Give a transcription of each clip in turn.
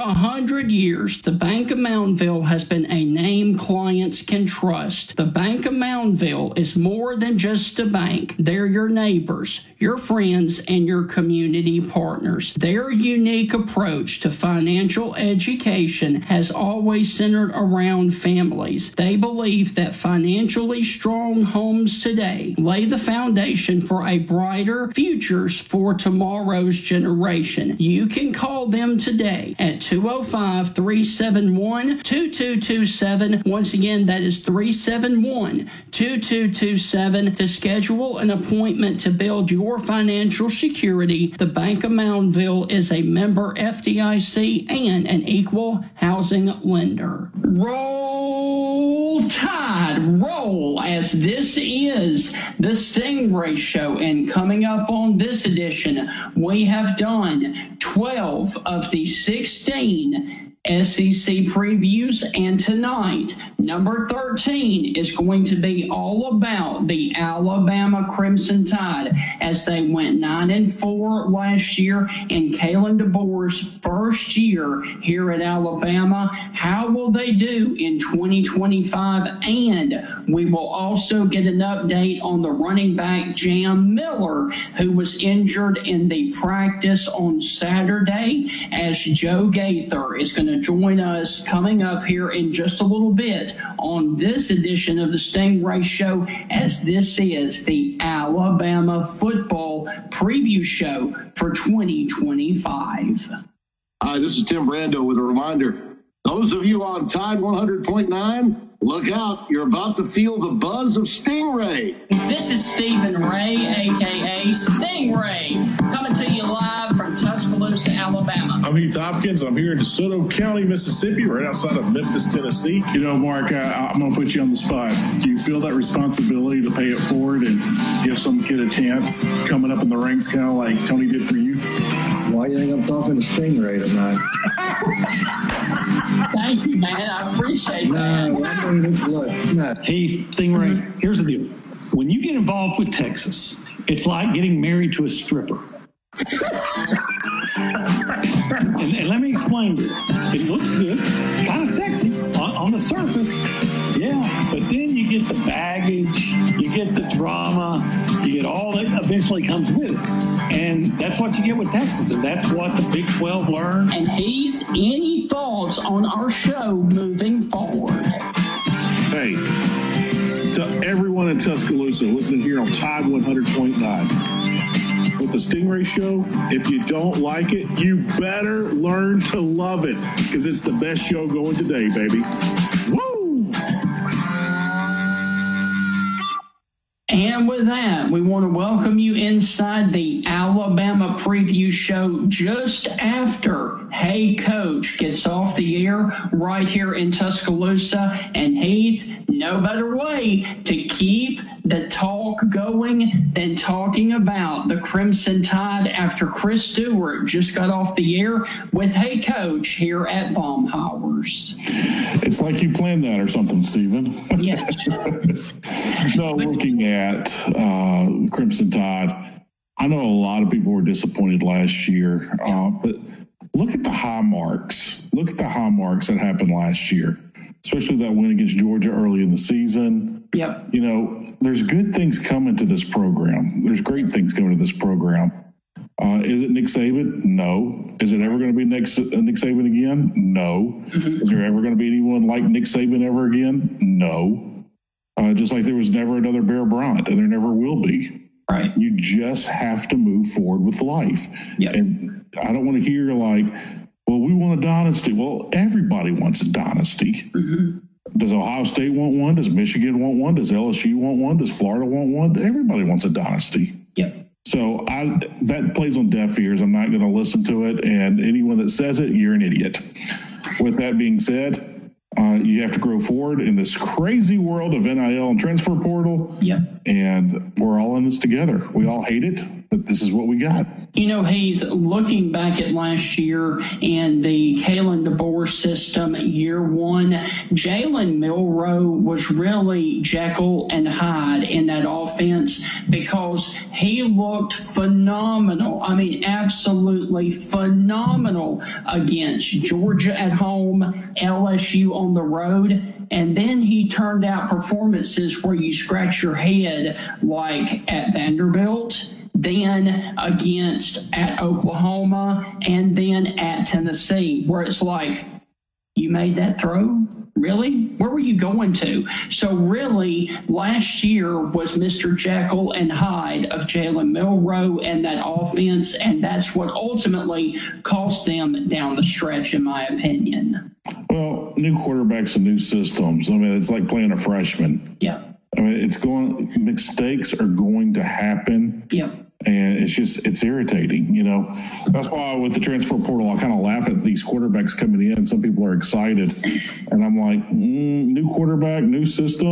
100 years, the Bank of Moundville has been a name clients can trust. The Bank of Moundville is more than just a bank. They're your neighbors, your friends, and your community partners. Their unique approach to financial education has always centered around families. They believe that financially strong homes today lay the foundation for a brighter futures for tomorrow's generation. You can call them today at 205-371-2227. Once again, that is 371-2227 to schedule an appointment to build your financial security. The Bank of Moundville is a member FDIC and an equal housing lender. Roll Tide, roll, as this is the Stingray Show, and coming up on this edition, we have done 12 of the 16 SEC previews, and tonight, number 13 is going to be all about the Alabama Crimson Tide as they went 9-4 last year in Kalen DeBoer's first year here at Alabama. How will they do in 2025? And we will also get an update on the running back Jam Miller, who was injured in the practice on Saturday, as Joe Gaither is going to join us coming up here in just a little bit on this edition of the Stingray Show, as this is the Alabama football preview show for 2025. Hi, this is Tim Brando with a reminder. Those of you on Tide 100.9, look out. You're about to feel the buzz of Stingray. This is Stephen Ray, a.k.a. Stingray, coming to you live from Tuscaloosa, Alabama. I'm Heath Hopkins. I'm here in DeSoto County, Mississippi, right outside of Memphis, Tennessee. You know, Mark, I'm going to put you on the spot. Do you feel that responsibility to pay it forward and give some kid a chance coming up in the ranks, kind of like Tony did for you? Why do you think I'm talking to Stingray tonight? Thank you, man. I appreciate that. Hey, Stingray, here's the deal. When you get involved with Texas, it's like getting married to a stripper. and let me explain to you. It looks good. It's kind of sexy on the surface. Yeah, but then you get the baggage, you get the drama, you get all that eventually comes with it. And that's what you get with Texas, and that's what the Big 12 learned. And Heath, any thoughts on our show moving forward? Hey, to everyone in Tuscaloosa listening here on Tide 100.9. With the Stingray Show, if you don't like it, you better learn to love it, because it's the best show going today, baby. Woo! And with that, we want to welcome you inside the Alabama preview show just after Hey Coach gets off the air right here in Tuscaloosa. And Heath, no better way to keep the talk going than talking about the Crimson Tide after Chris Stewart just got off the air with Hey Coach here at Baumhauer's. It's like you planned that or something, Stephen. Yes. No, looking at Crimson Tide, I know a lot of people were disappointed last year, but look at the high marks. Look at the high marks that happened last year, especially that win against Georgia early in the season. Yep. You know, there's good things coming to this program. There's great things coming to this program. Is it Nick Saban? No. Is it ever going to be Nick Saban again? No. Mm-hmm. Is there ever going to be anyone like Nick Saban ever again? No. Just like there was never another Bear Bryant, and there never will be. Right. You just have to move forward with life. Yep. And I don't want to hear like, well, we want a dynasty. Well, everybody wants a dynasty. Mm-hmm. Does Ohio State want one? Does Michigan want one? Does LSU want one? Does Florida want one? Everybody wants a dynasty. Yep. So that plays on deaf ears. I'm not going to listen to it. And anyone that says it, you're an idiot. With that being said, you have to grow forward in this crazy world of NIL and transfer portal. Yep. And we're all in this together. We all hate it, but this is what we got. You know, Heath, looking back at last year and the Kalen DeBoer system year one. Jalen Milroe was really Jekyll and Hyde in that offense because he looked phenomenal. I mean, absolutely phenomenal against Georgia at home, LSU on the road. And then he turned out performances where you scratch your head, like at Vanderbilt, then at Oklahoma, and then at Tennessee, where it's like, you made that throw? Really? Where were you going to? So really, last year was Mr. Jekyll and Hyde of Jalen Milroe and that offense, and that's what ultimately cost them down the stretch, in my opinion. Well, new quarterbacks and new systems. I mean, it's like playing a freshman. Yeah. I mean, mistakes are going to happen. Yeah. And it's irritating, you know. That's why with the transfer portal, I kind of laugh at these quarterbacks coming in. Some people are excited. And I'm like, new quarterback, new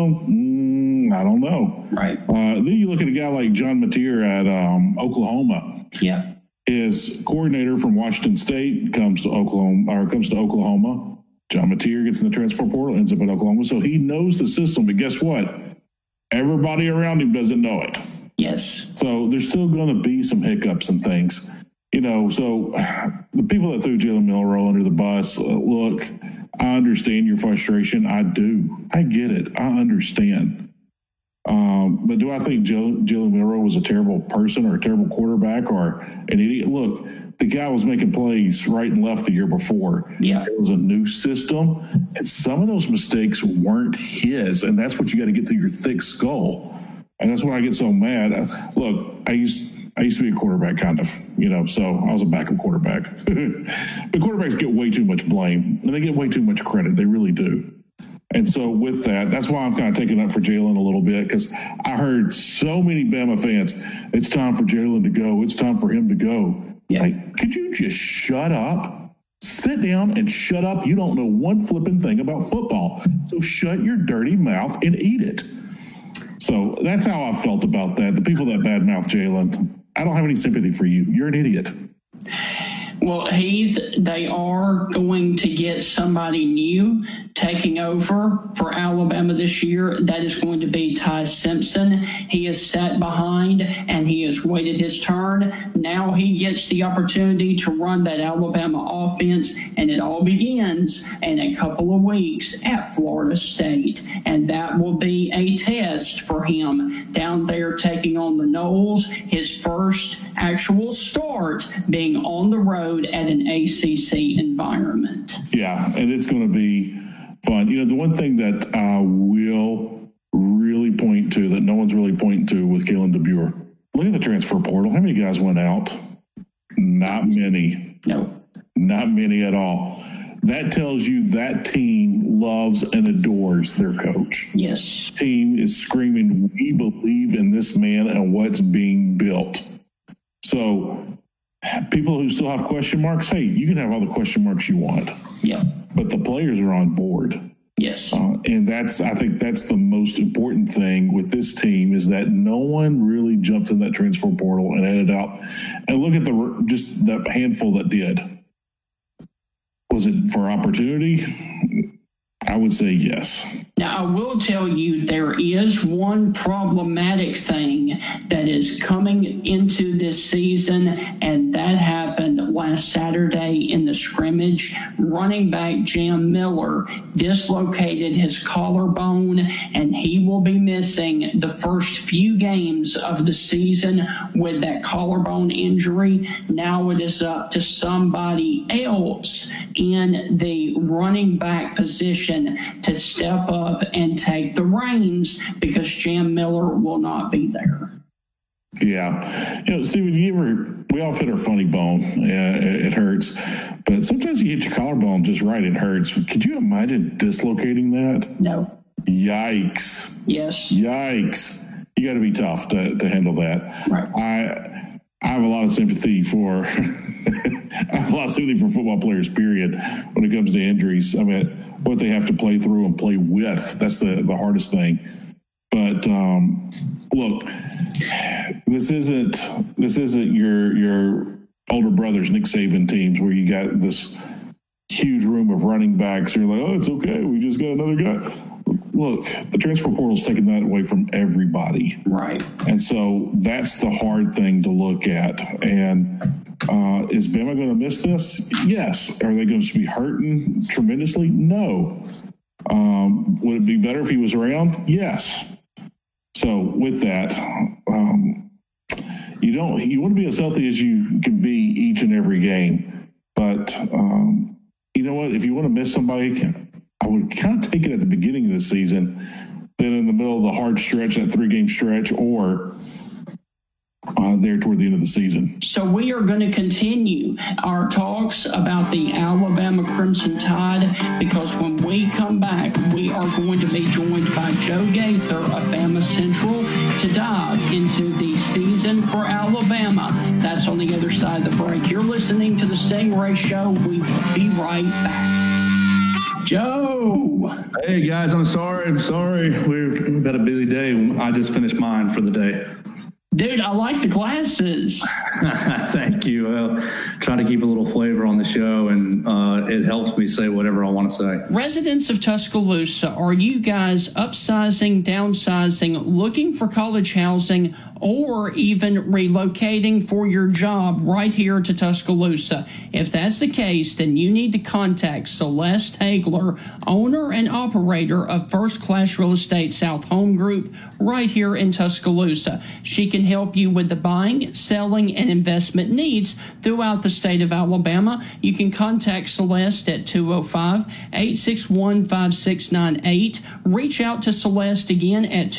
system? I don't know. Right. Then you look at a guy like John Mateer at Oklahoma. Yeah. His coordinator from Washington State comes to Oklahoma. John Mateer gets in the transfer portal, ends up at Oklahoma. So he knows the system. But guess what? Everybody around him doesn't know it. Yes. So there's still going to be some hiccups and things, you know. So the people that threw Jalen Milroe under the bus, look, I understand your frustration. I do. I get it. I understand. But do I think Jalen Milroe was a terrible person or a terrible quarterback or an idiot? Look, the guy was making plays right and left the year before. Yeah. It was a new system, and some of those mistakes weren't his, and that's what you got to get through your thick skull. And that's why I get so mad. Look, I used to be a quarterback, kind of, you know, so I was a backup quarterback. But quarterbacks get way too much blame, and they get way too much credit. They really do. And so with that, that's why I'm kind of taking up for Jalen a little bit, because I heard so many Bama fans, it's time for Jalen to go. It's time for him to go. Yeah. Like, could you just shut up? Sit down and shut up. You don't know one flipping thing about football. So shut your dirty mouth and eat it. So that's how I felt about that. The people that badmouth Jalen, I don't have any sympathy for you. You're an idiot. Well, Heath, they are going to get somebody new taking over for Alabama this year. That is going to be Ty Simpson. He is sat behind and he has waited his turn. Now he gets the opportunity to run that Alabama offense, and it all begins in a couple of weeks at Florida State. And that will be a test for him down there taking on the Noles, his first actual start being on the road at an ACC environment. Yeah, and it's going to be fun. You know, the one thing that I will really point to that no one's really pointing to with Kalen DeBoer, look at the transfer portal. How many guys went out? Not many. No. Not many at all. That tells you that team loves and adores their coach. Yes. Team is screaming, we believe in this man and what's being built. So people who still have question marks, hey, you can have all the question marks you want. Yeah. But the players are on board. Yes. And I think that's the most important thing with this team is that no one really jumped in that transfer portal and headed out. And look at just the handful that did. Was it for opportunity? I would say yes. Now, I will tell you there is one problematic thing that is coming into this season, and that happened last Saturday in the scrimmage. Running back Jam Miller dislocated his collarbone, and he will be missing the first few games of the season with that collarbone injury. Now it is up to somebody else in the running back position to step up and take the reins because Jam Miller will not be there. Yeah. You know, Steven, we all fit our funny bone. Yeah, it hurts. But sometimes you hit your collarbone just right, it hurts. Could you imagine dislocating that? No. Yikes. Yes. Yikes. You got to be tough to handle that. Right. I have a lot of sympathy for football players, period, when it comes to injuries. I mean, what they have to play through and play with, that's the hardest thing. But look, this isn't your older brothers, Nick Saban teams, where you got this huge room of running backs. And you're like, oh, it's okay. We just got another guy. Look, the transfer portal is taking that away from everybody. Right. And so that's the hard thing to look at. And is Bama going to miss this? Yes. Are they going to be hurting tremendously? No. Would it be better if he was around? Yes. So with that, you want to be as healthy as you can be each and every game. But you know what? If you want to miss somebody, I would kind of take it at the beginning of the season, then in the middle of the hard stretch, that 3-game stretch, or there toward the end of the season. So we are going to continue our talks about the Alabama Crimson Tide, because when we come back, we are going to be joined by Joe Gaither of Bama Central to dive into the season for Alabama. That's on the other side of the break. You're listening to the Stingray Show. We will be right back. Joe. Hey guys, I'm sorry. We've got a busy day. I just finished mine for the day. Dude, I like the glasses. Thank you. Try to keep a little flavor on the show, and it helps me say whatever I want to say. Residents of Tuscaloosa, are you guys upsizing, downsizing, looking for college housing, or even relocating for your job right here to Tuscaloosa? If that's the case, then you need to contact Celeste Hagler, owner and operator of First Class Real Estate South Home Group right here in Tuscaloosa. She can help you with the buying, selling, and investment needs throughout the state of Alabama. You can contact Celeste at 205-861-5698. Reach out to Celeste again at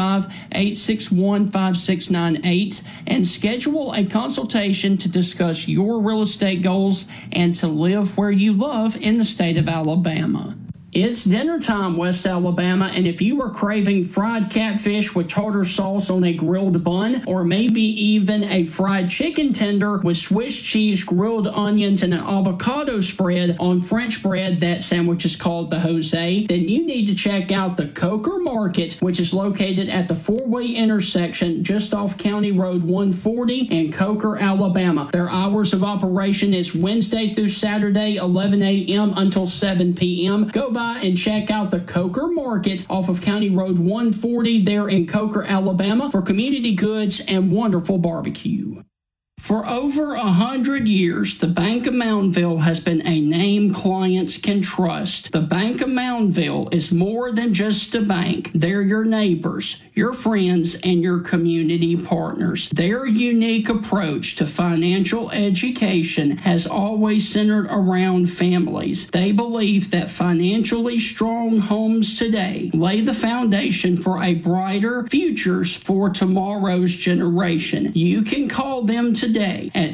205-861-5698 and schedule a consultation to discuss your real estate goals and to live where you love in the state of Alabama. It's dinner time, West Alabama, and if you are craving fried catfish with tartar sauce on a grilled bun, or maybe even a fried chicken tender with Swiss cheese, grilled onions, and an avocado spread on French bread, that sandwich is called the Jose, then you need to check out the Coker Market, which is located at the four-way intersection just off County Road 140 in Coker, Alabama. Their hours of operation is Wednesday through Saturday, 11 a.m. until 7 p.m. Go by and check out the Coker Market off of County Road 140 there in Coker, Alabama for community goods and wonderful barbecue. For over 100 years, the Bank of Moundville has been a name clients can trust. The Bank of Moundville is more than just a bank. They're your neighbors, your friends, and your community partners. Their unique approach to financial education has always centered around families. They believe that financially strong homes today lay the foundation for a brighter futures for tomorrow's generation. You can call them today at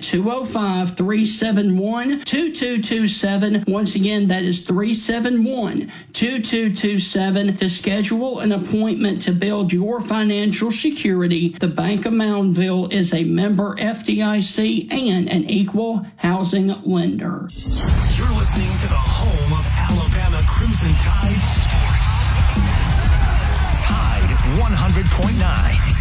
205-371-2227. Once again, that is 371-2227 to schedule an appointment to build your financial security. The Bank of Moundville is a member FDIC and an equal housing lender. You're listening to the home of Alabama Crimson Tide Sports. Tide 100.9.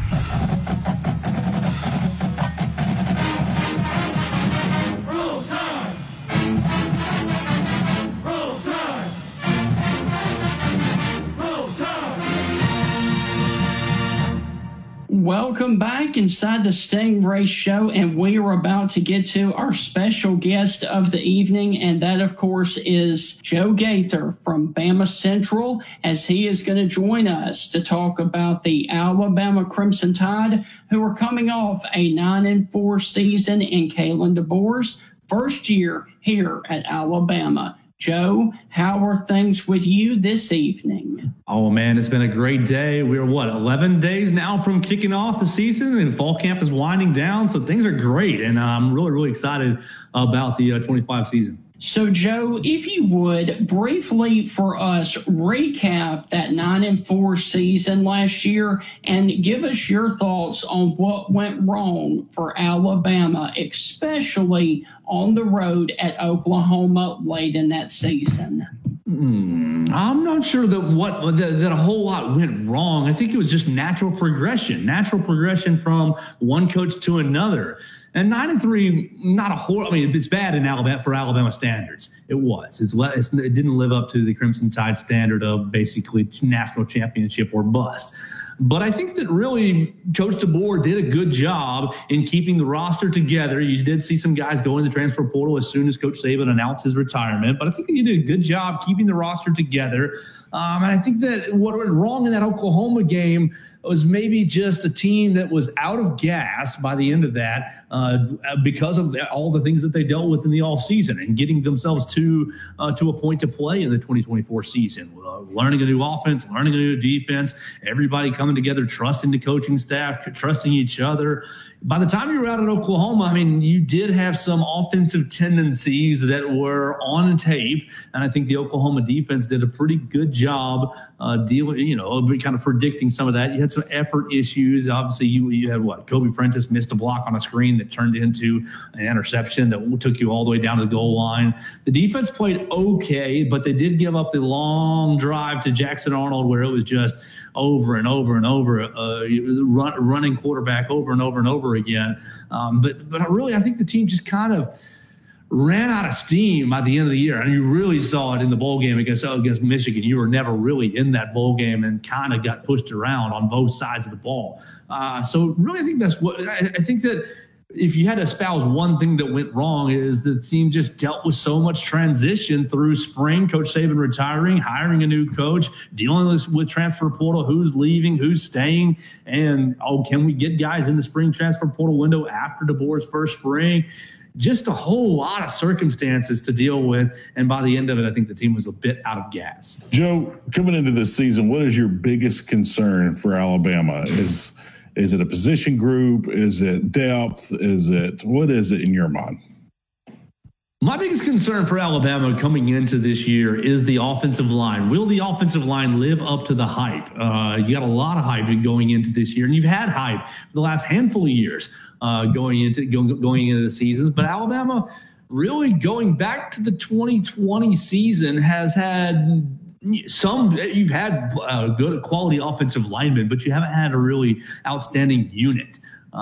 Welcome back inside the Stingray Show, and we are about to get to our special guest of the evening, and that, of course, is Joe Gaither from Bama Central, as he is going to join us to talk about the Alabama Crimson Tide, who are coming off a 9-4 season in Kalen DeBoer's first year here at Alabama. Joe, how are things with you this evening? Oh, man, it's been a great day. We're, 11 days now from kicking off the season, and fall camp is winding down, so things are great, and I'm really, really excited about the 25 season. So, Joe, if you would, briefly for us, recap that 9-4 season last year and give us your thoughts on what went wrong for Alabama, especially on the road at Oklahoma late in that season. I'm not sure that a whole lot went wrong. I think it was just natural progression from one coach to another. And 9-3, not a horrible. I mean, it's bad in Alabama for Alabama standards. It was. It didn't live up to the Crimson Tide standard of basically national championship or bust. But I think that really Coach DeBoer did a good job in keeping the roster together. You did see some guys go in the transfer portal as soon as Coach Saban announced his retirement. But I think that he did a good job keeping the roster together. And I think that what went wrong in that Oklahoma game was maybe just a team that was out of gas by the end of that because of all the things that they dealt with in the offseason and getting themselves to a point to play in the 2024 season. Learning a new offense, learning a new defense, everybody coming together, trusting the coaching staff, trusting each other. By the time you were out at Oklahoma, I mean, you did have some offensive tendencies that were on tape, and I think the Oklahoma defense did a pretty good job dealing, kind of predicting some of that. You had some effort issues. Obviously, you had Kobe Prentice missed a block on a screen that turned into an interception that took you all the way down to the goal line. The defense played okay, but they did give up the long drive to Jackson Arnold where it was just over and over and over, running quarterback over and over and over again. But I think the team just kind of ran out of steam by the end of the year. And you really saw it in the bowl game against Michigan. You were never really in that bowl game and kind of got pushed around on both sides of the ball. So really, I think that's what I think that if you had to espouse one thing that went wrong is the team just dealt with so much transition through spring, Coach Saban retiring, hiring a new coach, dealing with transfer portal, who's leaving, who's staying, and, can we get guys in the spring transfer portal window after DeBoer's first spring? Just a whole lot of circumstances to deal with, and by the end of it, I think the team was a bit out of gas. Joe, coming into this season, what is your biggest concern for Alabama? Is it a position group? Is it depth? What is it in your mind? My biggest concern for Alabama coming into this year is the offensive line. Will the offensive line live up to the hype? You got a lot of hype going into this year, and you've had hype for the last handful of years going into the seasons. But Alabama, really going back to the 2020 season, has had you've had good quality offensive linemen, but you haven't had a really outstanding unit.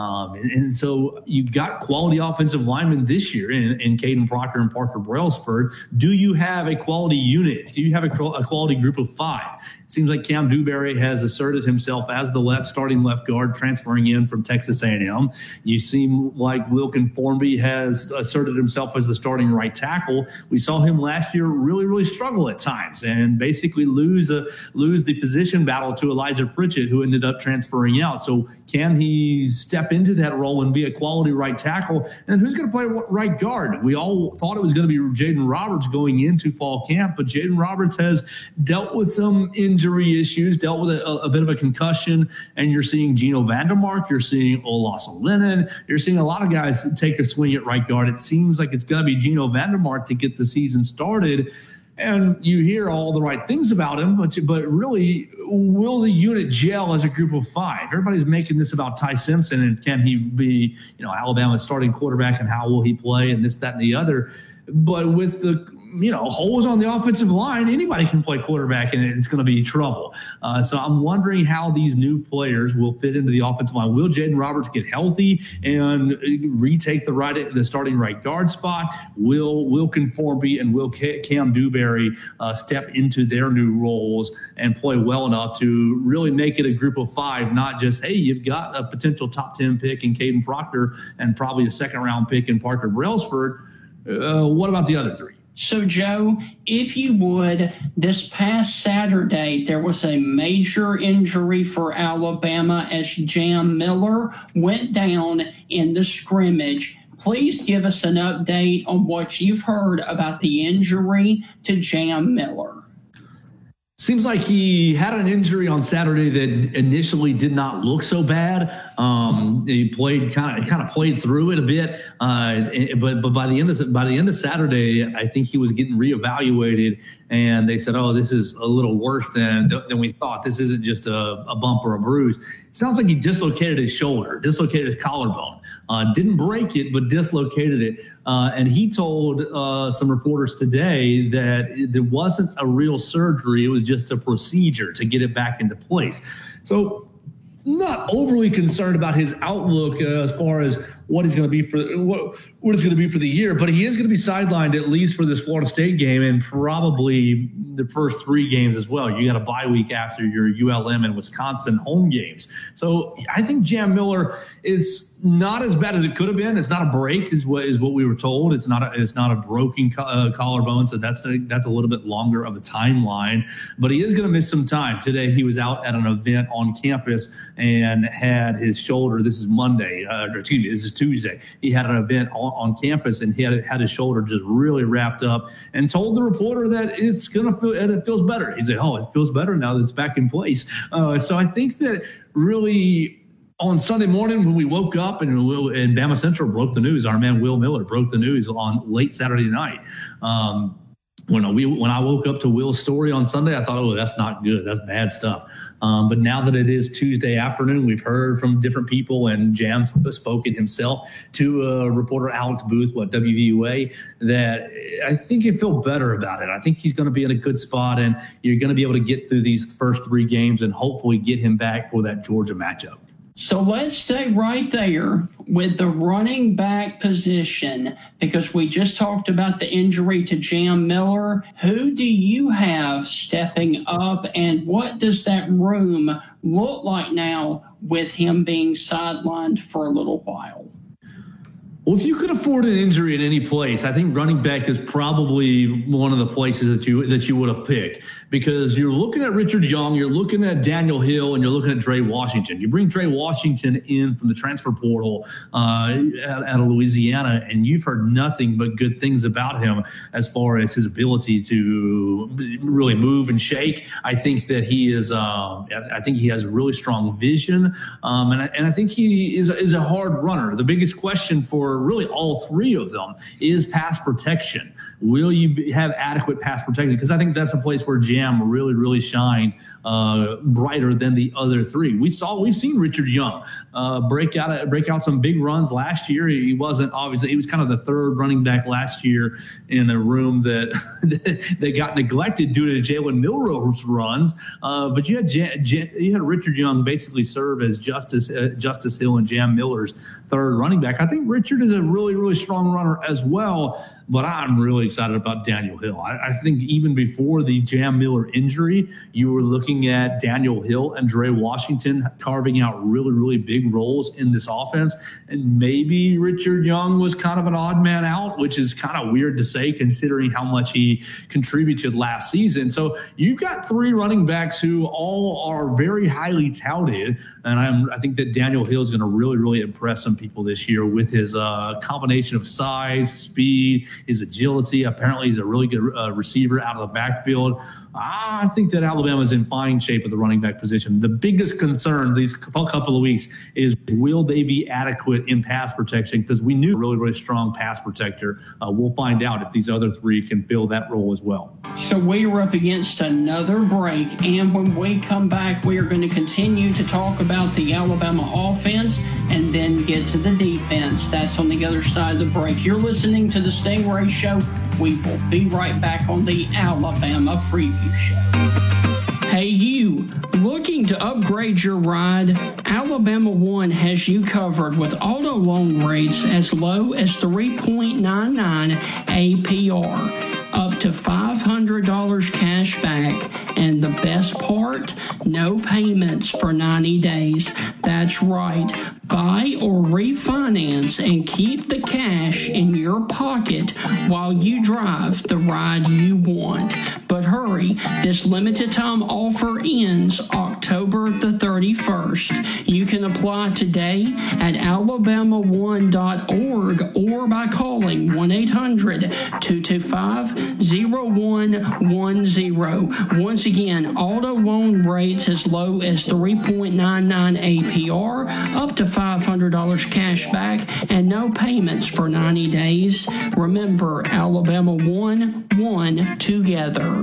And so you've got quality offensive linemen this year in Caden Proctor and Parker Brailsford. Do you have a quality unit? Do you have a quality group of five? It seems like Cam Dewberry has asserted himself as the starting left guard, transferring in from Texas A&M. You seem like Wilkin Formby has asserted himself as the starting right tackle. We saw him last year really, really struggle at times and basically lose the position battle to Elijah Pritchett, who ended up transferring out. So can he step into that role and be a quality right tackle? And who's going to play right guard? We all thought it was going to be Jaden Roberts going into fall camp, but Jaden Roberts has dealt with some injury issues, dealt with a bit of a concussion, and you're seeing Gino Vandermark, you're seeing Olaso Lennon, you're seeing a lot of guys take a swing at right guard. It seems like it's going to be Gino Vandermark to get the season started. And you hear all the right things about him, but really, will the unit gel as a group of five? Everybody's making this about Ty Simpson and can he be, Alabama's starting quarterback and how will he play and this, that, and the other. But with the holes on the offensive line, anybody can play quarterback and it's going to be trouble. So I'm wondering how these new players will fit into the offensive line. Will Jaden Roberts get healthy and retake the starting right guard spot? Will Wilkin Formby and will Cam Dewberry step into their new roles and play well enough to really make it a group of five, not just, hey, you've got a potential top 10 pick in Caden Proctor and probably a second-round pick in Parker Brailsford. What about the other three? So, Joe, if you would, this past Saturday, there was a major injury for Alabama as Jam Miller went down in the scrimmage. Please give us an update on what you've heard about the injury to Jam Miller. Seems like he had an injury on Saturday that initially did not look so bad. He played kind of played through it a bit, but by the end of Saturday, I think he was getting reevaluated, and they said, "Oh, this is a little worse than we thought. This isn't just a bump or a bruise." It sounds like he dislocated his shoulder, dislocated his collarbone. Didn't break it, but dislocated it. And he told some reporters today that there wasn't a real surgery. It was just a procedure to get it back into place. So not overly concerned about his outlook as far as what he's going to be for what it's going to be for the year, but he is going to be sidelined at least for this Florida State game and probably the first 3 games as well. You got a bye week after your ULM and Wisconsin home games. So I think Jam Miller is not as bad as it could have been. It's not a break, is what we were told. It's not a broken collarbone, so that's a little bit longer of a timeline. But he is going to miss some time. Today he was out at an event on campus and had his shoulder. This is Monday, this is Tuesday. He had an event on campus and he had his shoulder just really wrapped up and told the reporter that it feels better. He said, "Oh, it feels better now that it's back in place." So I think that really, on Sunday morning when we woke up and Bama Central broke the news, our man Will Miller broke the news on late Saturday night. When I woke up to Will's story on Sunday, I thought, "Oh, that's not good. That's bad stuff." But now that it is Tuesday afternoon, we've heard from different people, and Jam's spoken himself to reporter Alex Booth, WVUA, that I think you feel better about it. I think he's going to be in a good spot, and you're going to be able to get through these first 3 games and hopefully get him back for that Georgia matchup. So let's stay right there with the running back position, because we just talked about the injury to Jam Miller. Who do you have stepping up, and what does that room look like now with him being sidelined for a little while? Well, if you could afford an injury in any place, I think running back is probably one of the places that you would have picked, because you're looking at Richard Young, you're looking at Daniel Hill, and you're looking at Dre Washington. You bring Dre Washington in from the transfer portal out of Louisiana, and you've heard nothing but good things about him as far as his ability to really move and shake. I think that he is. I think he has a really strong vision, and I think he is a hard runner. The biggest question for really all 3 of them is pass protection. Will you have adequate pass protection? Because I think that's a place where Jam really shined brighter than the other 3. We've seen Richard Young break out some big runs last year. He wasn't obviously, he was kind of the 3rd running back last year in a room that got neglected due to Jalen Milroe's runs. But you had Richard Young basically serve as Justice Hill and Jam Miller's 3rd running back. I think Richard is a really strong runner as well. But I'm really excited about Daniel Hill. I think even before the Jam Miller injury, you were looking at Daniel Hill and Dre Washington carving out really big roles in this offense. And maybe Richard Young was kind of an odd man out, which is kind of weird to say considering how much he contributed last season. So you've got 3 running backs who all are very highly touted. And I think that Daniel Hill is going to really impress some people this year with his combination of size, speed, his agility. Apparently, he's a really good receiver out of the backfield. I think that Alabama's in fine shape at the running back position. The biggest concern these couple of weeks is, will they be adequate in pass protection? Because we knew a really strong pass protector. We'll find out if these other 3 can fill that role as well. So we are up against another break, and when we come back, we are going to continue to talk about the Alabama offense and then get to the defense. That's on the other side of the break. You're listening to the Stingray Show. We will be right back on the Alabama Preview Show. Hey, you, looking to upgrade your ride? Alabama One has you covered with auto loan rates as low as 3.99 APR, up to $500 cash back, and the best part, no payments for 90 days. That's right. Buy or refinance and keep the cash in your pocket while you drive the ride you want. But hurry, this limited time offer ends October the 31st. You can apply today at alabama1.org or by calling 1-800-225-0110. Once again, auto loan rates as low as 3.99 APR, up to $500 cash back, and no payments for 90 days. Remember, Alabama One together.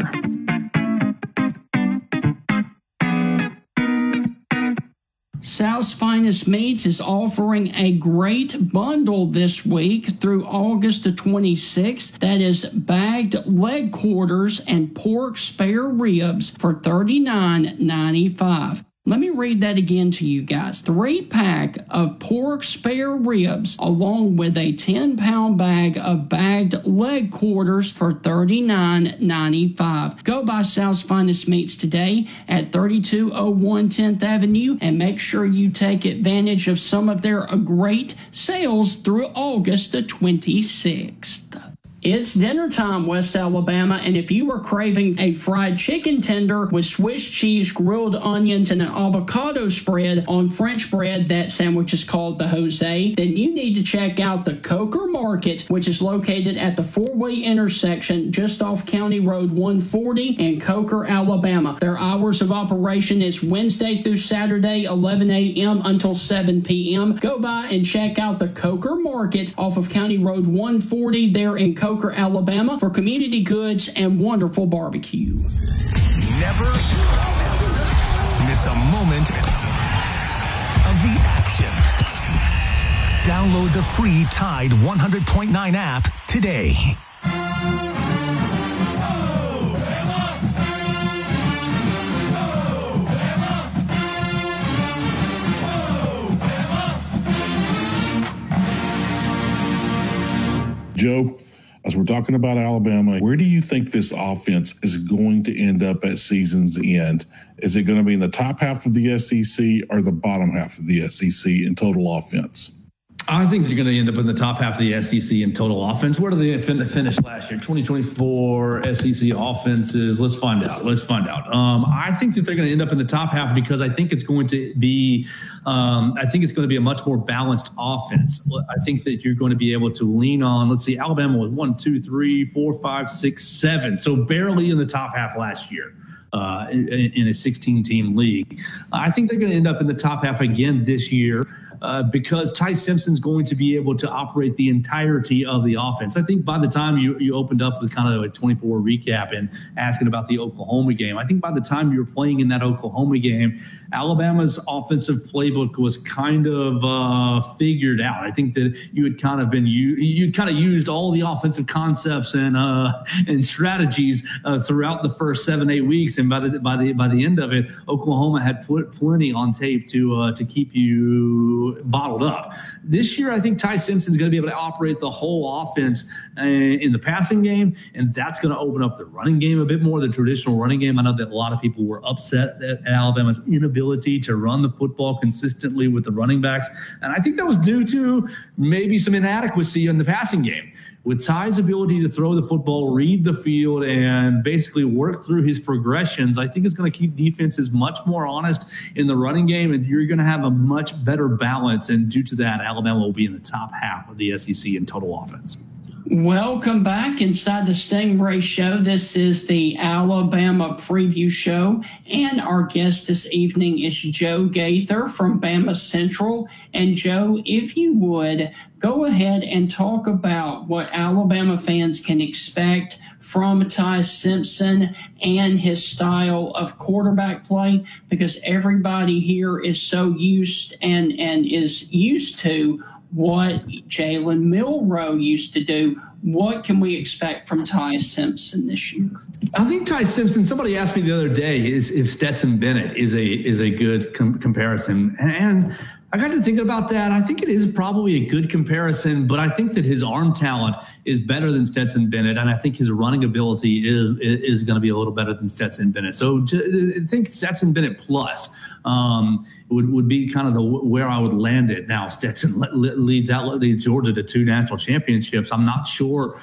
South's Finest Meats is offering a great bundle this week through August the 26th. That is bagged leg quarters and pork spare ribs for $39.95. Let me read that again to you guys. 3-pack of pork spare ribs along with a 10-pound bag of bagged leg quarters for $39.95. Go by South's Finest Meats today at 3201 10th Avenue and make sure you take advantage of some of their great sales through August the 26th. It's dinner time, West Alabama, and if you are craving a fried chicken tender with Swiss cheese, grilled onions, and an avocado spread on French bread, that sandwich is called the Jose, then you need to check out the Coker Market, which is located at the four-way intersection just off County Road 140 in Coker, Alabama. Their hours of operation is Wednesday through Saturday, 11 a.m. until 7 p.m. Go by and check out the Coker Market off of County Road 140 there in Coker, Alabama, for community goods and wonderful barbecue. Never miss a moment of the action. Download the free Tide 100.9 app today. Joe, as we're talking about Alabama, where do you think this offense is going to end up at season's end? Is it going to be in the top half of the SEC or the bottom half of the SEC in total offense? I think they're going to end up in the top half of the SEC in total offense. Where did they finish last year? 2024 SEC offenses. Let's find out. I think that they're going to end up in the top half because I think it's going to be a much more balanced offense. I think that you're going to be able to lean on, let's see, Alabama was 1, 2, 3, 4, 5, 6, 7. So barely in the top half last year. In a 16-team league. I think they're going to end up in the top half again this year because Ty Simpson's going to be able to operate the entirety of the offense. I think by the time you opened up with kind of a 24 recap and asking about the Oklahoma game, I think by the time you were playing in that Oklahoma game, Alabama's offensive playbook was kind of figured out. I think that you'd kind of used all the offensive concepts and strategies throughout the first 7-8 weeks, and by the end of it, Oklahoma had put plenty on tape to keep you bottled up. This year, I think Ty Simpson's going to be able to operate the whole offense in the passing game, and that's going to open up the running game a bit more, the traditional running game. I know that a lot of people were upset at Alabama's inability to run the football consistently with the running backs, and I think that was due to maybe some inadequacy in the passing game. With Ty's ability to throw the football, read the field, and basically work through his progressions, I think it's going to keep defenses much more honest in the running game, and you're going to have a much better balance. And due to that, Alabama will be in the top half of the SEC in total offense. Welcome back inside the Stingray Show. This is the Alabama Preview Show, and our guest this evening is Joe Gaither from Bama Central. And Joe, if you would, go ahead and talk about what Alabama fans can expect from Ty Simpson and his style of quarterback play, because everybody here is so used and is used to what Jalen Milroe used to do. What can we expect from Ty Simpson this year? I think Ty Simpson, somebody asked me the other day if Stetson Bennett is a good comparison. And I got to thinking about that. I think it is probably a good comparison, but I think that his arm talent is better than Stetson Bennett, and I think his running ability is going to be a little better than Stetson Bennett. So I think Stetson Bennett plus would be kind of where I would land it. Now, Stetson leads Georgia to 2 national championships. I'm not sure.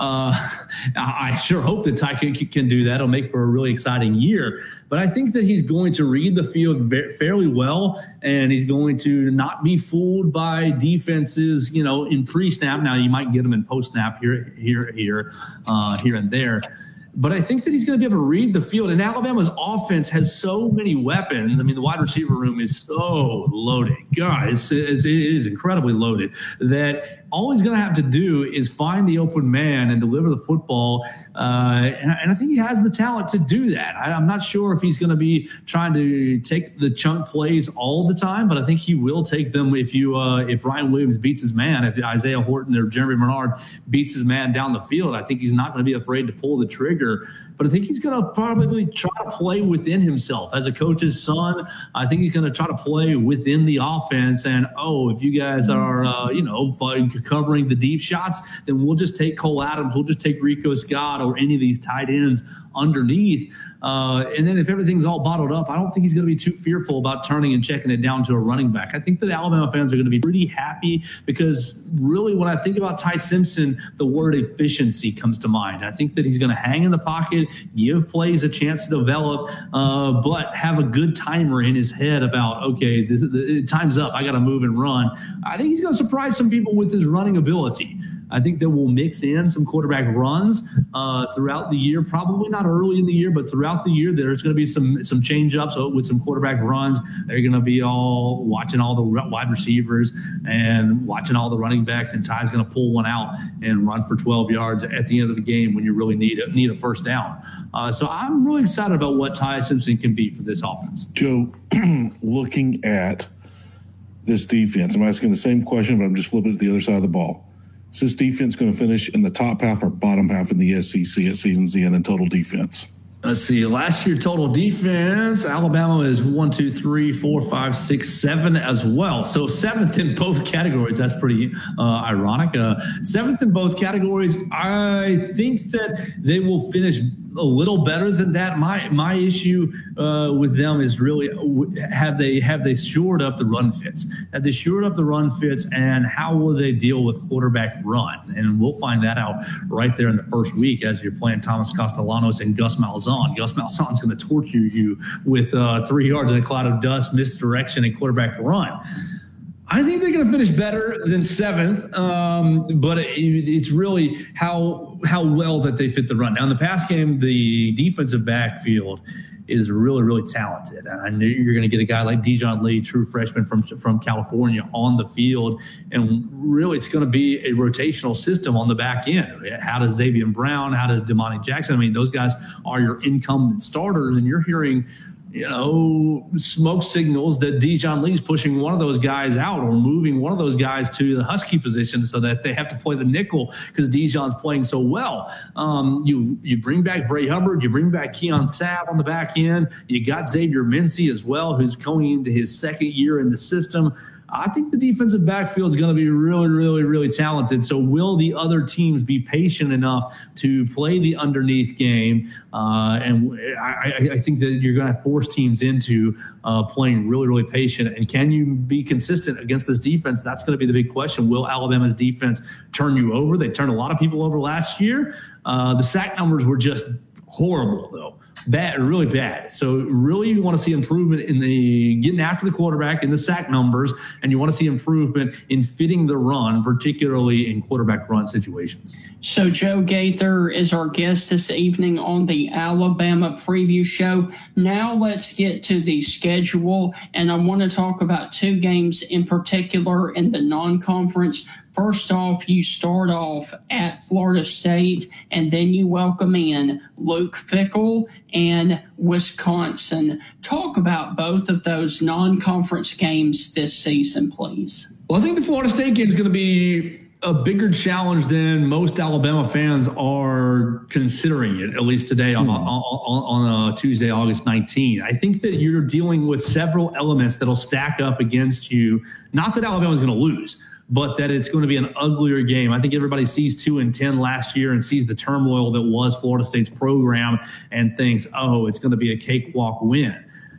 I sure hope that Ty can do that. It'll make for a really exciting year. But I think that he's going to read the field fairly well, and he's going to not be fooled by defenses, in pre-snap. Now, you might get him in post-snap here and there. But I think that he's going to be able to read the field. And Alabama's offense has so many weapons. I mean, the wide receiver room is so loaded. Guys, it is incredibly loaded that all he's going to have to do is find the open man and deliver the football. And I think he has the talent to do that. I'm not sure if he's going to be trying to take the chunk plays all the time, but I think he will take them if Ryan Williams beats his man, if Isaiah Horton or Jeremy Bernard beats his man down the field. I think he's not going to be afraid to pull the trigger. But I think he's going to probably try to play within himself. As a coach's son, I think he's going to try to play within the offense. And, if you guys are, covering the deep shots, then we'll just take Cole Adams. We'll just take Rico Scott or any of these tight ends underneath. And then if everything's all bottled up, I don't think he's going to be too fearful about turning and checking it down to a running back. I think that Alabama fans are going to be pretty happy because really when I think about Ty Simpson, the word efficiency comes to mind. I think that he's going to hang in the pocket, give plays a chance to develop, but have a good timer in his head about, okay, time's up. I got to move and run. I think he's going to surprise some people with his running ability. I think that we'll mix in some quarterback runs throughout the year, probably not early in the year, but throughout the year, there's going to be some change-ups with some quarterback runs. They're going to be all watching all the wide receivers and watching all the running backs, and Ty's going to pull one out and run for 12 yards at the end of the game when you really need a first down. So I'm really excited about what Ty Simpson can be for this offense. Joe, looking at this defense, I'm asking the same question, but I'm just flipping it to the other side of the ball. Is this defense going to finish in the top half or bottom half in the SEC at season's end in total defense? Let's see. Last year, total defense, Alabama is 1, 2, 3, 4, 5, 6, 7 as well. So 7th in both categories. That's pretty ironic. 7th in both categories. I think that they will finish a little better than that. My issue with them is really have they shored up the run fits? Have they shored up the run fits, and how will they deal with quarterback run? And we'll find that out right there in the first week as you're playing Thomas Castellanos and Gus Malzahn. Gus Malzahn's going to torture you with 3 yards in a cloud of dust, misdirection, and quarterback run. I think they're going to finish better than 7th, but it's really how well that they fit the run. Now, in the pass game, the defensive backfield is really, really talented. And I knew you're going to get a guy like Dijon Lee, true freshman from California, on the field. And really, it's going to be a rotational system on the back end. How does Xavier Brown, how does Damani Jackson? I mean, those guys are your incumbent starters, and you're hearing smoke signals that Dijon Lee's pushing one of those guys out or moving one of those guys to the Husky position so that they have to play the nickel because Dijon's playing so well. You bring back Bray Hubbard, you bring back Keon Sabb on the back end. You got Xavier Mincy as well, who's going into his second year in the system. I think the defensive backfield is going to be really, really, really talented. So will the other teams be patient enough to play the underneath game? And I think that you're going to force teams into playing really, really patient. And can you be consistent against this defense? That's going to be the big question. Will Alabama's defense turn you over? They turned a lot of people over last year. The sack numbers were just horrible, though. Bad, really bad. So really you want to see improvement in the getting after the quarterback in the sack numbers, and you want to see improvement in fitting the run, particularly in quarterback run situations. So Joe Gaither is our guest this evening on the Alabama Preview Show. Now let's get to the schedule, and I want to talk about 2 games in particular in the non-conference. First off, you start off at Florida State, and then you welcome in Luke Fickell and Wisconsin. Talk about both of those non-conference games this season, please. Well, I think the Florida State game is going to be a bigger challenge than most Alabama fans are considering it, at least today on Tuesday, August 19. I think that you're dealing with several elements that'll stack up against you. Not that Alabama's going to lose, but that it's going to be an uglier game. I think everybody sees 2-10 last year and sees the turmoil that was Florida State's program and thinks, oh, it's going to be a cakewalk win.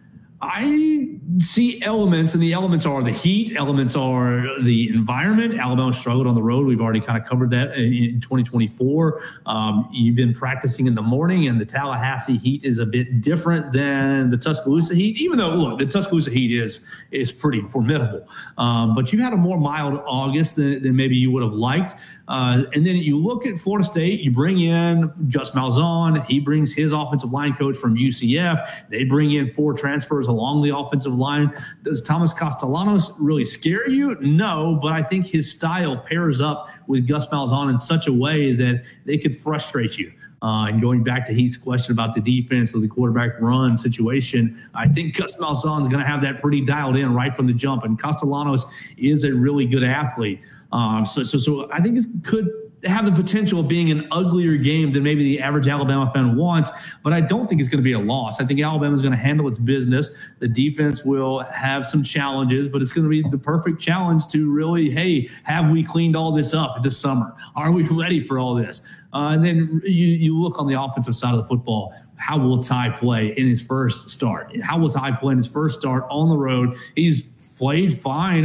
I see elements, and the elements are the heat. Elements are the environment. Alabama struggled on the road. We've already kind of covered that in 2024. You've been practicing in the morning, and the Tallahassee heat is a bit different than the Tuscaloosa heat, even though, look, the Tuscaloosa heat is pretty formidable. But you had a more mild August than maybe you would have liked. And then you look at Florida State, you bring in Gus Malzahn. He brings his offensive line coach from UCF. They bring in 4 transfers along the offensive line. Does Thomas Castellanos really scare you? No, but I think his style pairs up with Gus Malzahn in such a way that they could frustrate you. And going back to Heath's question about the defense of the quarterback run situation, I think Gus Malzahn is going to have that pretty dialed in right from the jump. And Castellanos is a really good athlete. So I think it could have the potential of being an uglier game than maybe the average Alabama fan wants, but I don't think it's going to be a loss. I think Alabama is going to handle its business. The defense will have some challenges, but it's going to be the perfect challenge to really, hey, have we cleaned all this up this summer? Are we ready for all this? And then you look on the offensive side of the football. How will Ty play in his first start? How will Ty play in his first start on the road? He's played fine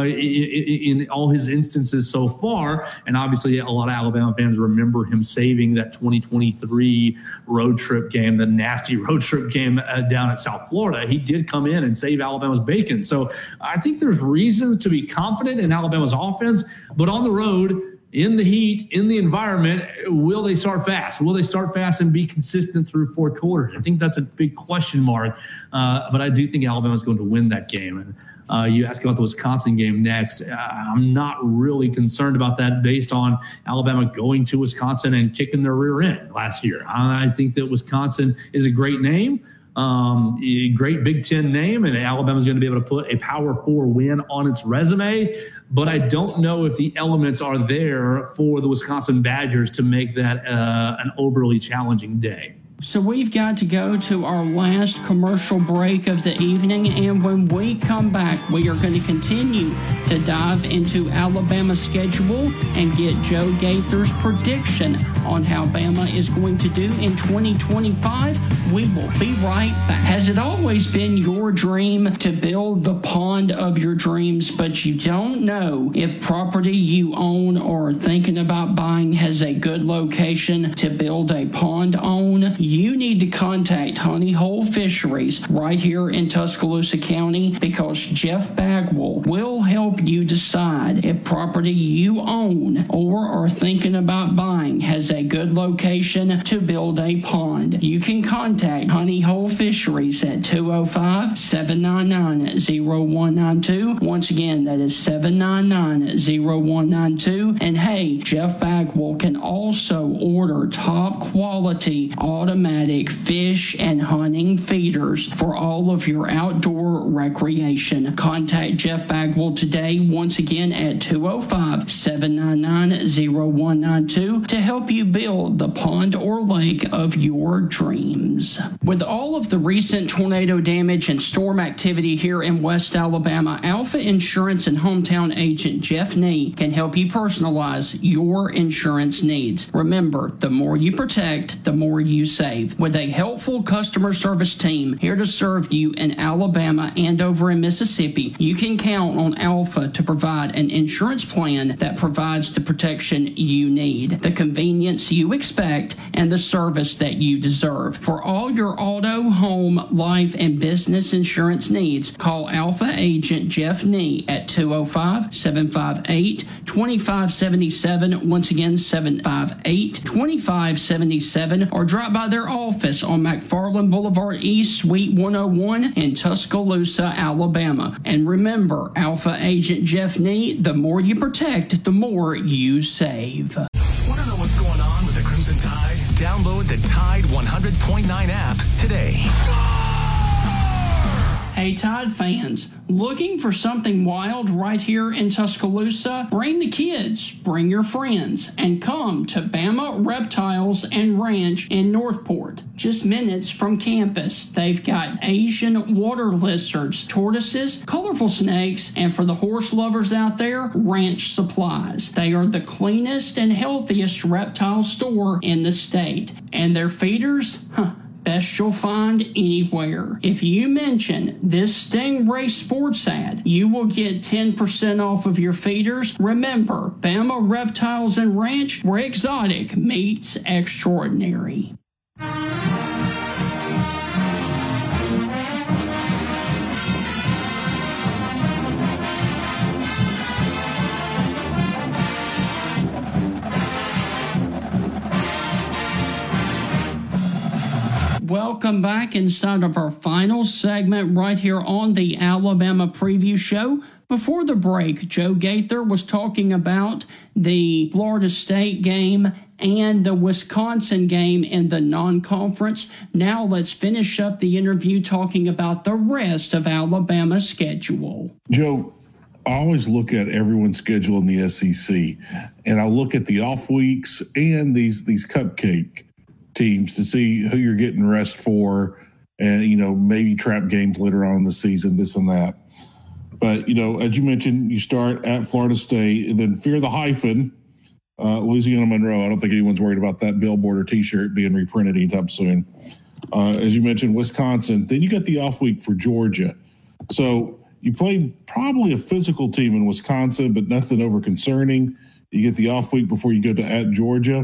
in all his instances so far. And obviously a lot of Alabama fans remember him saving that 2023 road trip game, the nasty road trip game down at South Florida. He did come in and save Alabama's bacon. So I think there's reasons to be confident in Alabama's offense, but on the road, in the heat, in the environment, will they start fast? Will they start fast and be consistent through 4 quarters? I think that's a big question mark, but I do think Alabama is going to win that game. And you ask about the Wisconsin game next. I'm not really concerned about that based on Alabama going to Wisconsin and kicking their rear end last year. I think that Wisconsin is a great name. A great Big Ten name, and Alabama's going to be able to put a Power 4 win on its resume. But I don't know if the elements are there for the Wisconsin Badgers to make that an overly challenging day. So we've got to go to our last commercial break of the evening, and when we come back, we are going to continue to dive into Alabama's schedule and get Joe Gaither's prediction on how Bama is going to do in 2025. We will be right back. Has it always been your dream to build the pond of your dreams, but you don't know if property you own or are thinking about buying has a good location to build a pond on? You need to contact Honey Hole Fisheries right here in Tuscaloosa County, because Jeff Bagwell will help you decide if property you own or are thinking about buying has a good location to build a pond. You can contact Honey Hole Fisheries at 205-799-0192. Once again, that is 799-0192. And hey, Jeff Bagwell can also order top quality automatic fish and hunting feeders for all of your outdoor recreation. Contact Jeff Bagwell today, once again at 205-799-0192 to help you build the pond or lake of your dreams. With all of the recent tornado damage and storm activity here in West Alabama, Alpha Insurance and hometown agent Jeff Nee can help you personalize your insurance needs. Remember, the more you protect, the more you save. With a helpful customer service team here to serve you in Alabama and over in Mississippi, you can count on Alpha to provide an insurance plan that provides the protection you need, the convenience you expect, and the service that you deserve. For all your auto, home, life, and business insurance needs, call Alpha agent Jeff Nee at 205-758-2577. Once again, 758-2577, or drop by their office on McFarland Boulevard East, Suite 101 in Tuscaloosa, Alabama. And remember, Alpha agent Jeff Nee, the more you protect, the more you save. Want to know what's going on with the Crimson Tide? Download the Tide 100.9 app today. Hey Tide fans, looking for something wild right here in Tuscaloosa? Bring the kids, bring your friends, and come to Bama Reptiles and Ranch in Northport. Just minutes from campus, they've got Asian water lizards, tortoises, colorful snakes, and for the horse lovers out there, ranch supplies. They are the cleanest and healthiest reptile store in the state. And their feeders? Best you'll find anywhere. If you mention this Stingray Sports ad, you will get 10% off of your feeders. Remember, Bama Reptiles and Ranch, where exotic meets extraordinary. Welcome back inside of our final segment right here on the Alabama Preview Show. Before the break, Joe Gaither was talking about the Florida State game and the Wisconsin game in the non-conference. Now let's finish up the interview talking about the rest of Alabama's schedule. Joe, I always look at everyone's schedule in the SEC, and I look at the off weeks and these cupcake teams to see who you're getting rest for, and maybe trap games later on in the season, this and that. But as you mentioned, you start at Florida State, and then fear the hyphen, Louisiana Monroe. I don't think anyone's worried about that billboard or T-shirt being reprinted anytime soon. As you mentioned, Wisconsin. Then you got the off week for Georgia. So you play probably a physical team in Wisconsin, but nothing over concerning. You get the off week before you go to at Georgia.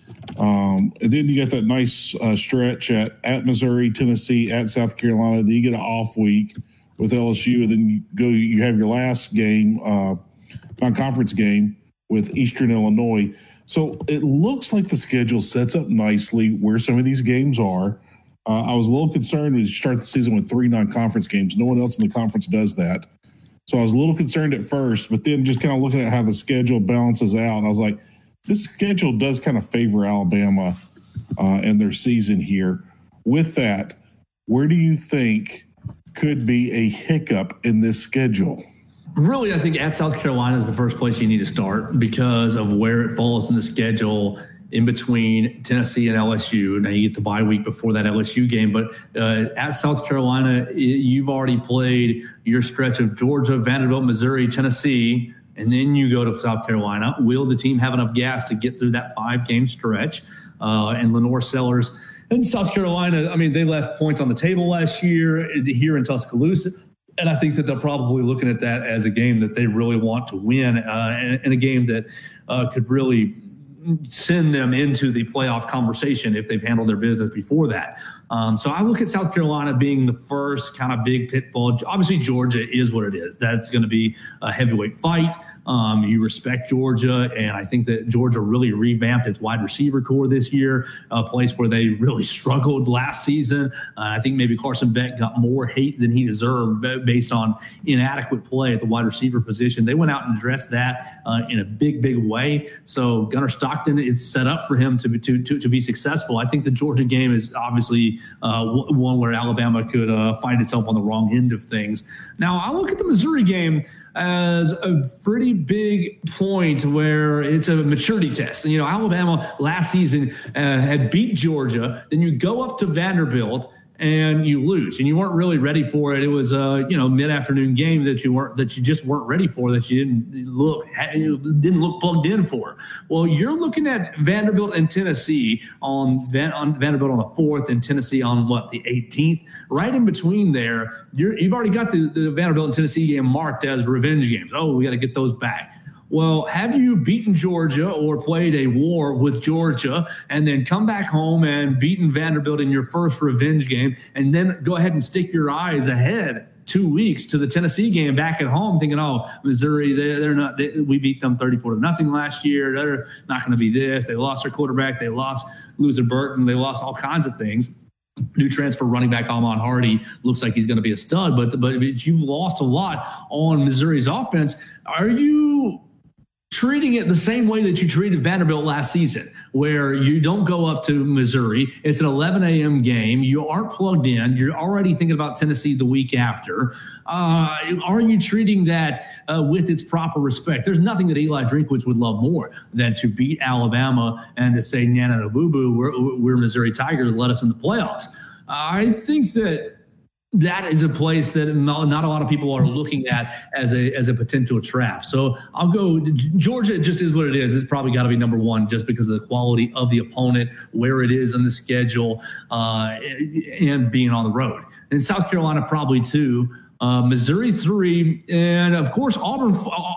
And then you get that nice stretch at Missouri, Tennessee, at South Carolina. Then you get an off week with LSU, and then you have your last game, non-conference game with Eastern Illinois. So it looks like the schedule sets up nicely where some of these games are. I was a little concerned when you start the season with 3 non-conference games. No one else in the conference does that. So I was a little concerned at first, but then just kind of looking at how the schedule balances out, I was like, this schedule does kind of favor Alabama and their season here. With that, where do you think could be a hiccup in this schedule? Really, I think at South Carolina is the first place you need to start because of where it falls in the schedule in between Tennessee and LSU. Now you get the bye week before that LSU game, but at South Carolina, you've already played your stretch of Georgia, Vanderbilt, Missouri, Tennessee, and then you go to South Carolina. Will the team have enough gas to get through that 5-game stretch? And Lenore Sellers in South Carolina, I mean, they left points on the table last year here in Tuscaloosa. And I think that they're probably looking at that as a game that they really want to win and a game that could really send them into the playoff conversation if they've handled their business before that. So I look at South Carolina being the first kind of big pitfall. Obviously, Georgia is what it is. That's going to be a heavyweight fight. You respect Georgia, and I think that Georgia really revamped its wide receiver core this year, a place where they really struggled last season. I think maybe Carson Beck got more hate than he deserved based on inadequate play at the wide receiver position. They went out and addressed that in a big, big way. So Gunnar Stockton is set up for him to be successful. I think the Georgia game is obviously one where Alabama could find itself on the wrong end of things. Now, I look at the Missouri game as a pretty big point where it's a maturity test. And, Alabama last season had beat Georgia. Then you go up to Vanderbilt and you lose, and you weren't really ready for it. It was a mid-afternoon game that you just weren't ready for, that you didn't look plugged in for. Well, you're looking at Vanderbilt and Tennessee on Vanderbilt on the 4th and Tennessee on the 18th. Right in between there, you've already got the Vanderbilt and Tennessee game marked as revenge games. Oh, we got to get those back. Well, have you beaten Georgia or played a war with Georgia and then come back home and beaten Vanderbilt in your first revenge game and then go ahead and stick your eyes ahead 2 weeks to the Tennessee game back at home thinking, oh, Missouri, we beat them 34-0 last year. They're not going to be this. They lost their quarterback. They lost Luther Burton. They lost all kinds of things. New transfer running back Ahmad Hardy looks like he's going to be a stud, but you've lost a lot on Missouri's offense. Are you treating it the same way that you treated Vanderbilt last season, where you don't go up to Missouri? It's an 11 a.m. game. You aren't plugged in. You're already thinking about Tennessee the week after. Are you treating that with its proper respect? There's nothing that Eli Drinkwitz would love more than to beat Alabama and to say, Nana no boo-boo, we're Missouri Tigers, let us in the playoffs. I think that is a place that not a lot of people are looking at as a potential trap. So I'll go Georgia. It just is what it is. It's probably got to be number one just because of the quality of the opponent, where it is on the schedule, and being on the road. And South Carolina probably 2, Missouri 3, and of course Auburn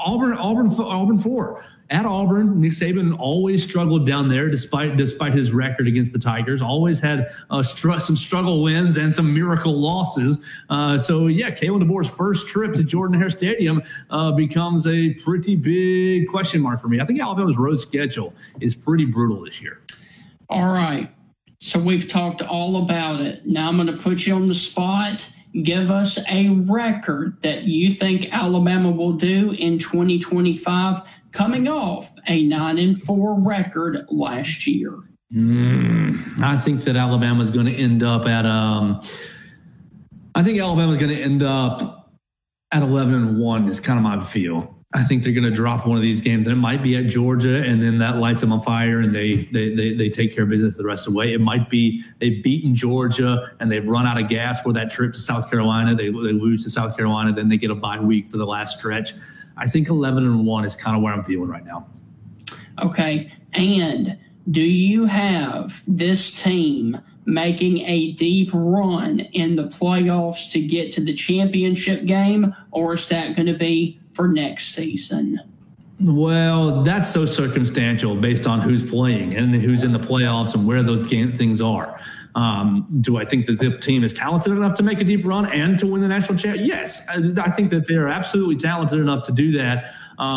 4. At Auburn, Nick Saban always struggled down there despite his record against the Tigers. Always had some struggle wins and some miracle losses. Kalen DeBoer's first trip to Jordan-Hare Stadium becomes a pretty big question mark for me. I think Alabama's road schedule is pretty brutal this year. All right. So we've talked all about it. Now I'm going to put you on the spot. Give us a record that you think Alabama will do in 2025, coming off a 9-4 record last year. I think that Alabama's going to end up at 11-1 is kind of my feel. I think they're going to drop one of these games, and it might be at Georgia, and then that lights them on fire, and they take care of business the rest of the way. It might be they've beaten Georgia, and they've run out of gas for that trip to South Carolina. They lose to South Carolina, then they get a bye week for the last stretch. I think 11-1 is kind of where I'm feeling right now. Okay, and do you have this team making a deep run in the playoffs to get to the championship game, or is that going to be for next season? Well, that's so circumstantial based on who's playing and who's in the playoffs and where those things are. Do I think that the team is talented enough to make a deep run and to win the national championship? Yes, I think that they're absolutely talented enough to do that.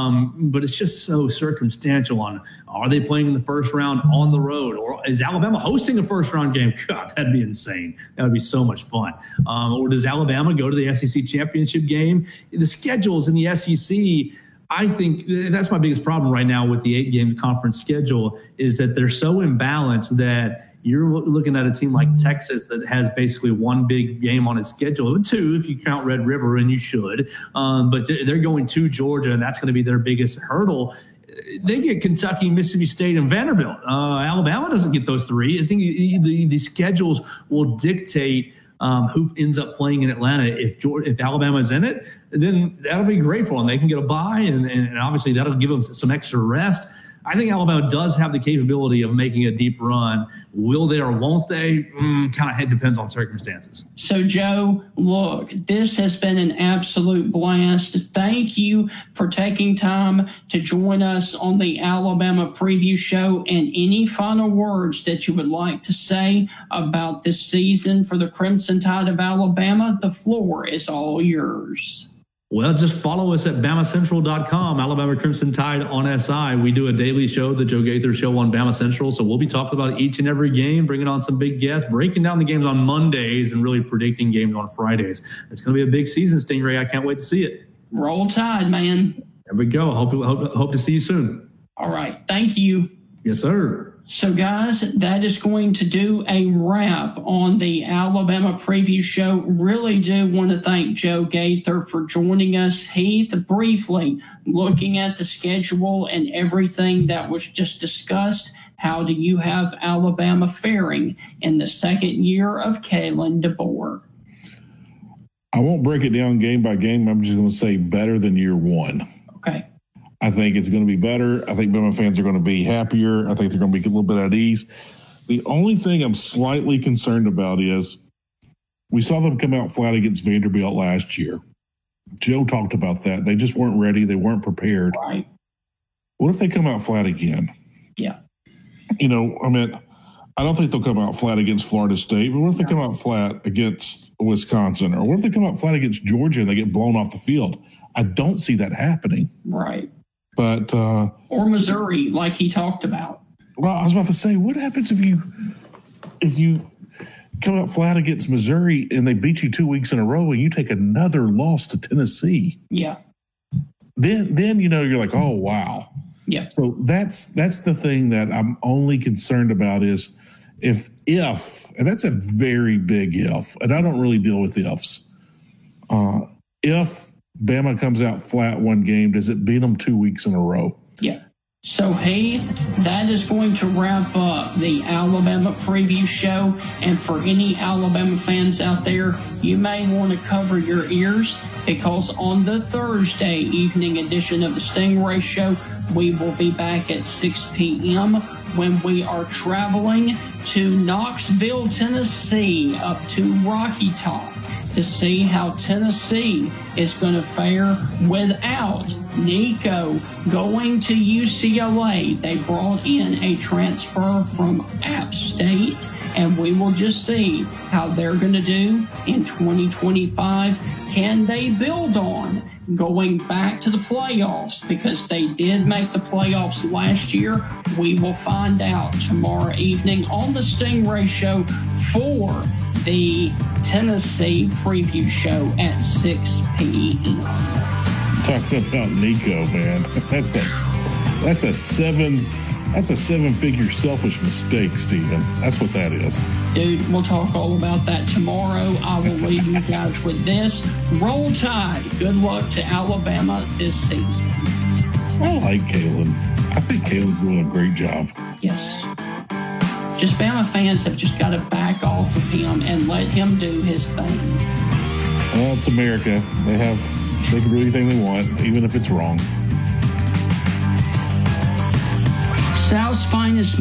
But it's just so circumstantial on, are they playing in the first round on the road, or is Alabama hosting a first round game? God, that'd be insane. That would be so much fun. Or does Alabama go to the SEC championship game? The schedules in the SEC, I think that's my biggest problem right now with the 8-game conference schedule, is that they're so imbalanced that you're looking at a team like Texas that has basically one big game on its schedule, 2 if you count Red River, and you should. But they're going to Georgia, and that's going to be their biggest hurdle. They get Kentucky, Mississippi State, and Vanderbilt. Alabama doesn't get those 3. I think the schedules will dictate who ends up playing in Atlanta. If Alabama's in it, then that'll be great for them. They can get a bye, and obviously that'll give them some extra rest. I think Alabama does have the capability of making a deep run. Will they or won't they? Kind of depends on circumstances. So, Joe, look, this has been an absolute blast. Thank you for taking time to join us on the Alabama Preview Show, and any final words that you would like to say about this season for the Crimson Tide of Alabama. The floor is all yours. Well, just follow us at BamaCentral.com, Alabama Crimson Tide on SI. We do a daily show, the Joe Gaither Show on Bama Central. So we'll be talking about each and every game, bringing on some big guests, breaking down the games on Mondays, and really predicting games on Fridays. It's going to be a big season, Stingray. I can't wait to see it. Roll Tide, man. There we go. Hope to see you soon. All right. Thank you. Yes, sir. So, guys, that is going to do a wrap on the Alabama Preview Show. Really do want to thank Joe Gaither for joining us. Heath, briefly looking at the schedule and everything that was just discussed, how do you have Alabama faring in the second year of Kalen DeBoer? I won't break it down game by game. I'm just going to say better than year one. Okay. I think it's going to be better. I think Bama fans are going to be happier. I think they're going to be a little bit at ease. The only thing I'm slightly concerned about is we saw them come out flat against Vanderbilt last year. Joe talked about that. They just weren't ready. They weren't prepared. Right. What if they come out flat again? Yeah. I don't think they'll come out flat against Florida State, but what if they come out flat against Wisconsin? Or what if they come out flat against Georgia and they get blown off the field? I don't see that happening. Right. But or Missouri, like he talked about. Well, I was about to say, what happens if you come out flat against Missouri and they beat you 2 weeks in a row and you take another loss to Tennessee? Yeah. Then you're like, oh wow. Yeah. So that's the thing that I'm only concerned about is if, and that's a very big if, and I don't really deal with ifs. If Bama comes out flat one game, does it beat them 2 weeks in a row? Yeah. So, Heath, that is going to wrap up the Alabama Preview Show. And for any Alabama fans out there, you may want to cover your ears, because on the Thursday evening edition of the Stingray Show, we will be back at 6 p.m. when we are traveling to Knoxville, Tennessee, up to Rocky Top, to see how Tennessee is going to fare without Nico going to UCLA. They brought in a transfer from App State, and we will just see how they're going to do in 2025. Can they build on going back to the playoffs, because they did make the playoffs last year. We will find out tomorrow evening on the Stingray Show for the Tennessee preview show at 6 p.m. Talking about Nico, man, that's a seven-figure selfish mistake, Steven. That's what that is. Dude, we'll talk all about that tomorrow. I will leave you guys with this. Roll Tide. Good luck to Alabama this season. I like Kalen. I think Kalen's doing a great job. Yes. Just Bama fans have just got to back off of him and let him do his thing. Well, it's America. They can do anything they want, even if it's wrong. South's finest